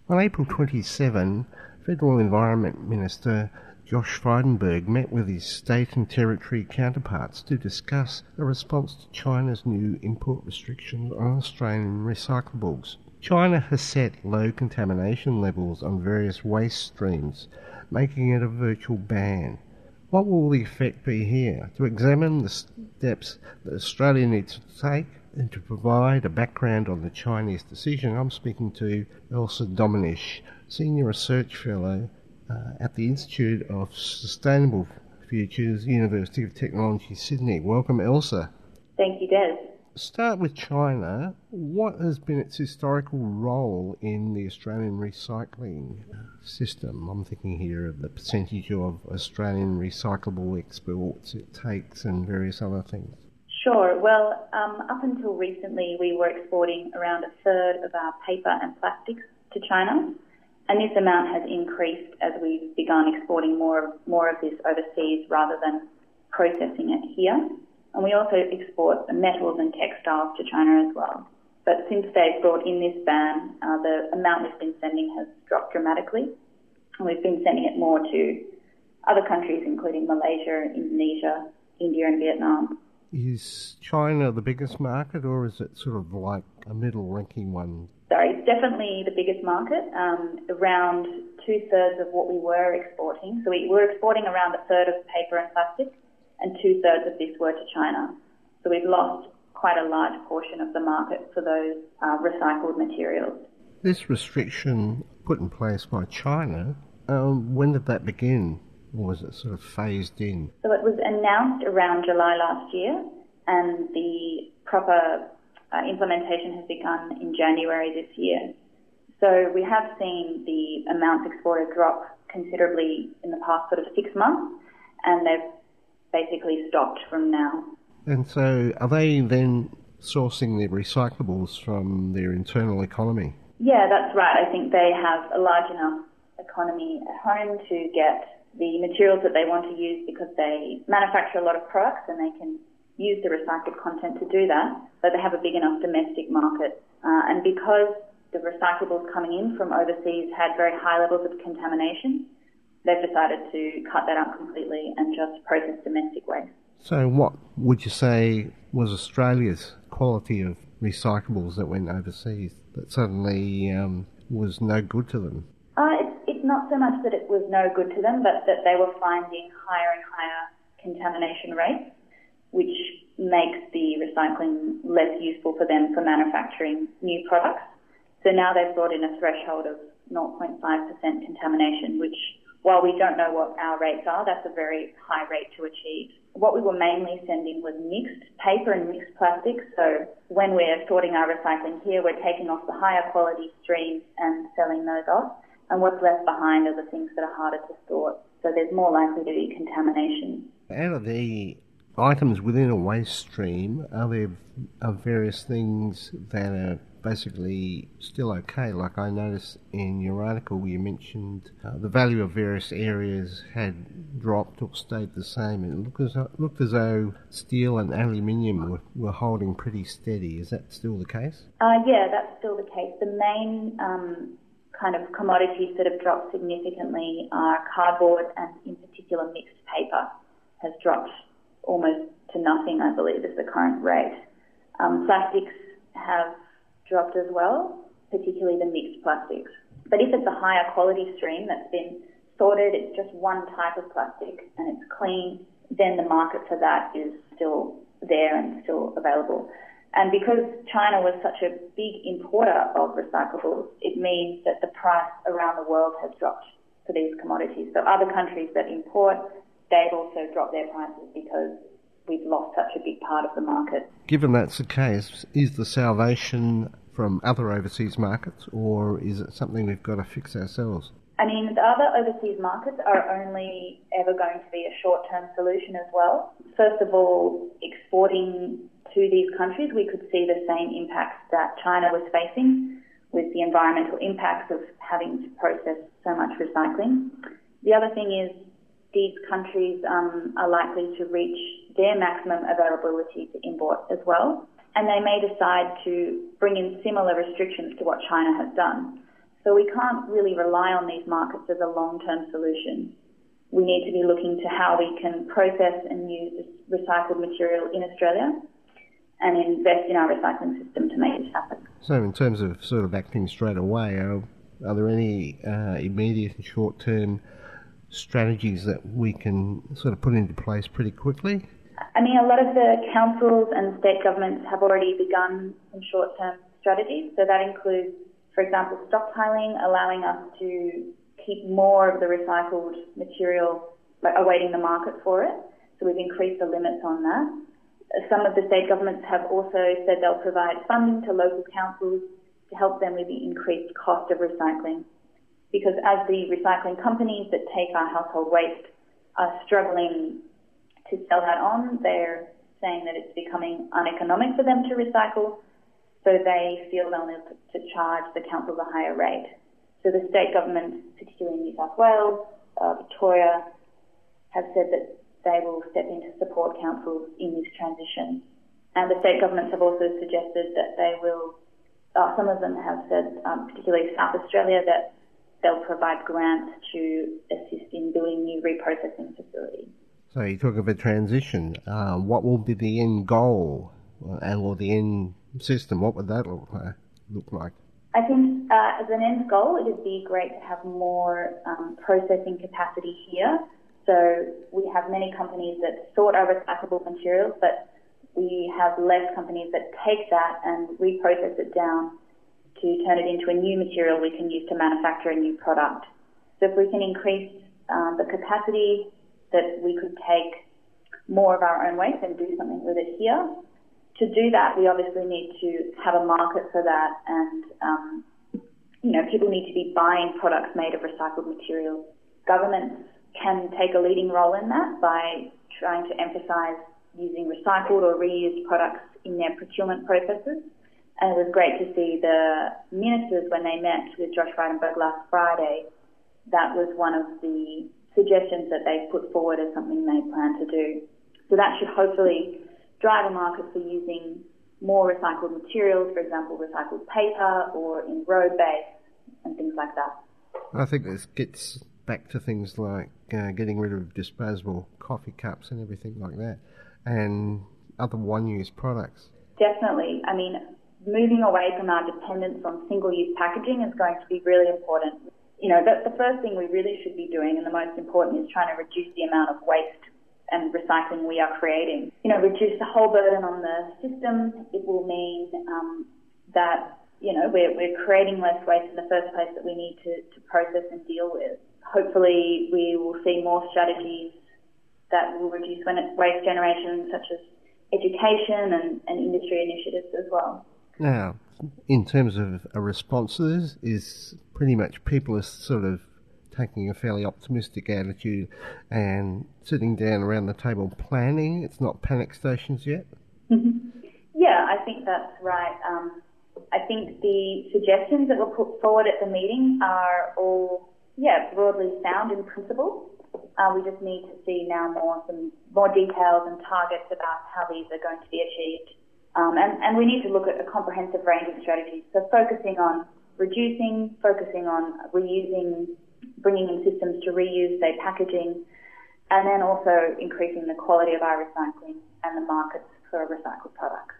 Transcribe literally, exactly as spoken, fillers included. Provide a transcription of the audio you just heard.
On April twenty-seventh, Federal Environment Minister Josh Frydenberg met with his state and territory counterparts to discuss a response to China's new import restrictions on Australian recyclables. China has set low contamination levels on various waste streams, making it a virtual ban. What will the effect be here? To examine the steps that Australia needs to take and to provide a background on the Chinese decision, I'm speaking to Elsa Dominish, Senior Research Fellow uh, at the Institute of Sustainable Futures, University of Technology, Sydney. Welcome, Elsa. Thank you, Des. Start with China. What has been its historical role in the Australian recycling system? I'm thinking here of the percentage of Australian recyclable exports it takes and various other things. Sure. Well, um, up until recently, we were exporting around a third of our paper and plastics to China, and this amount has increased as we've begun exporting more, more of this overseas rather than processing it here. And we also export metals and textiles to China as well. But since they've brought in this ban, uh, the amount we've been sending has dropped dramatically. And we've been sending it more to other countries, including Malaysia, Indonesia, India and Vietnam. Is China the biggest market, or is it sort of like a middle-ranking one? Sorry, it's definitely the biggest market, um, around two-thirds of what we were exporting. So we were exporting around a third of paper and plastic, and two-thirds of this were to China. So we've lost quite a large portion of the market for those uh, recycled materials. This restriction put in place by China, um, when did that begin? Or was it sort of phased in? So it was announced around July last year, and the proper uh, implementation has begun in January this year. So we have seen the amounts exported drop considerably in the past sort of six months, and they've basically stopped from now. And so are they then sourcing their recyclables from their internal economy? Yeah, that's right. I think they have a large enough economy at home to get the materials that they want to use because they manufacture a lot of products and they can use the recycled content to do that, but they have a big enough domestic market. Uh, and because the recyclables coming in from overseas had very high levels of contamination, they've decided to cut that out completely and just process domestic waste. So what would you say was Australia's quality of recyclables that went overseas that suddenly um, was no good to them? Uh, it's, it's not so much that it was no good to them, but that they were finding higher and higher contamination rates, which makes the recycling less useful for them for manufacturing new products. So now they've brought in a threshold of zero point five percent contamination, which, while we don't know what our rates are, that's a very high rate to achieve. What we were mainly sending was mixed paper and mixed plastics. So when we're sorting our recycling here, we're taking off the higher quality streams and selling those off. And what's left behind are the things that are harder to sort. So there's more likely to be contamination. Out of the items within a waste stream, are there are various things that are basically still okay? Like I noticed in your article you mentioned uh, the value of various areas had dropped or stayed the same. It looked as, looked as though steel and aluminium were, were holding pretty steady. Is that still the case? Uh, yeah, that's still the case. The main um, kind of commodities that have dropped significantly are cardboard and in particular mixed paper has dropped almost to nothing, I believe, is the current rate. Um, plastics have dropped as well, particularly the mixed plastics. But if it's a higher quality stream that's been sorted, it's just one type of plastic and it's clean, then the market for that is still there and still available. And because China was such a big importer of recyclables, it means that the price around the world has dropped for these commodities. So other countries that import, they've also dropped their prices because we've lost such a big part of the market. Given that's the case, is the salvation from other overseas markets, or is it something we've got to fix ourselves? I mean, the other overseas markets are only ever going to be a short-term solution as well. First of all, exporting to these countries, we could see the same impacts that China was facing with the environmental impacts of having to process so much recycling. The other thing is these countries um, are likely to reach their maximum availability to import as well, and they may decide to bring in similar restrictions to what China has done. So So we can't really rely on these markets as a long-term solution. We need to be looking to how we can process and use this recycled material in Australia and invest in our recycling system to make this happen. So in terms of sort of acting straight away, are, are there any uh, immediate and short-term strategies that we can sort of put into place pretty quickly? I mean, a lot of the councils and state governments have already begun some short-term strategies. So that includes, for example, stockpiling, allowing us to keep more of the recycled material, like, awaiting the market for it. So we've increased the limits on that. Some of the state governments have also said they'll provide funding to local councils to help them with the increased cost of recycling. Because as the recycling companies that take our household waste are struggling to sell that on, they're saying that it's becoming uneconomic for them to recycle, so they feel they'll need to charge the councils a higher rate. So the state governments, particularly in New South Wales, uh, Victoria, have said that they will step in to support councils in this transition. And the state governments have also suggested that they will, uh, some of them have said, um, particularly South Australia, that they'll provide grants to assist in building new reprocessing facilities. So you talk of a transition. Uh, what will be the end goal uh, or the end system? What would that look, uh, look like? I think uh, as an end goal, it would be great to have more um, processing capacity here. So we have many companies that sort our recyclable materials, but we have less companies that take that and reprocess it down to turn it into a new material we can use to manufacture a new product. So if we can increase um, the capacity that we could take more of our own waste and do something with it here. To do that, we obviously need to have a market for that, and um, you know, people need to be buying products made of recycled materials. Governments can take a leading role in that by trying to emphasise using recycled or reused products in their procurement processes. And it was great to see the ministers, when they met with Josh Frydenberg last Friday, that was one of the suggestions that they put forward as something they plan to do. So that should hopefully drive a market for using more recycled materials, for example, recycled paper or in road base and things like that. I think this gets back to things like uh, getting rid of disposable coffee cups and everything like that, and other one-use products. Definitely. I mean, moving away from our dependence on single-use packaging is going to be really important. You know, the, the first thing we really should be doing, and the most important, is trying to reduce the amount of waste and recycling we are creating. You know, reduce the whole burden on the system. It will mean um, that, you know, we're, we're creating less waste in the first place that we need to, to process and deal with. Hopefully we will see more strategies that will reduce waste generation, such as education and, and industry initiatives as well. Now, in terms of a response to this, is pretty much people are sort of taking a fairly optimistic attitude and sitting down around the table planning. It's not panic stations yet? Yeah, I think that's right. Um, I think the suggestions that were put forward at the meeting are all, yeah, broadly sound in principle. Uh, we just need to see now more some more details and targets about how these are going to be achieved. Um, and, and we need to look at a comprehensive range of strategies. So focusing on reducing, focusing on reusing, bringing in systems to reuse, say, packaging, and then also increasing the quality of our recycling and the markets for recycled products.